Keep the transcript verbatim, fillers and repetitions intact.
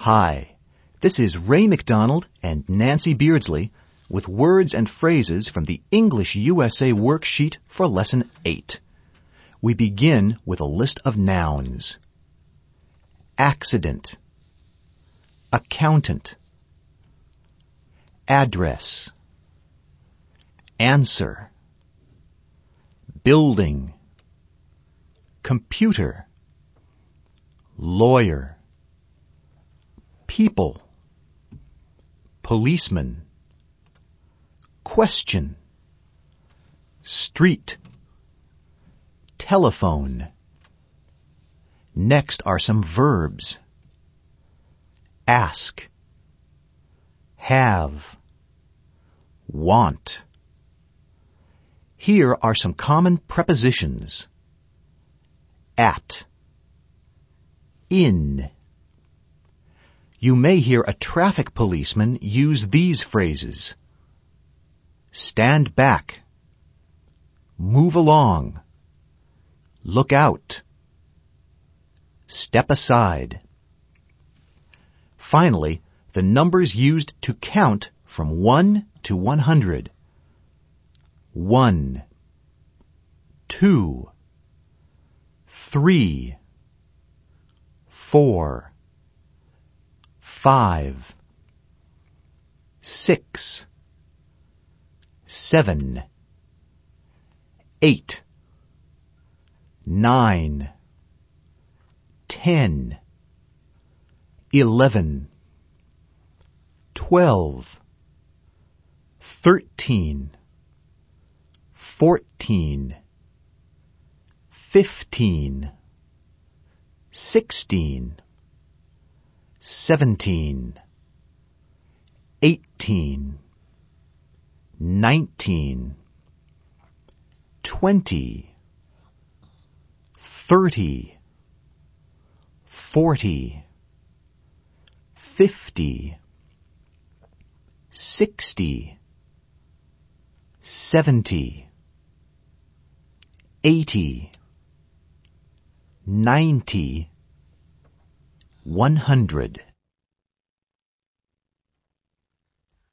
Hi, this is Ray McDonald and Nancy Beardsley with words and phrases from the English U S A worksheet for Lesson eight. We begin with a list of nouns. Accident, accountant, address, answer, building, computer, lawyer, people, policeman, question, street, telephone. Next are some verbs. Ask, have, want. Here are some common prepositions. At, in. You may hear a traffic policeman use these phrases. Stand back. Move along. Look out. Step aside. Finally, the numbers used to count from one to one hundred. One, two, three, four, five, six, seven, eight, nine, ten, eleven, twelve, thirteen, fourteen, fifteen, sixteen, seventeen, eighteen, nineteen, twenty, thirty, forty, fifty, sixty, seventy, eighty, ninety, one hundred.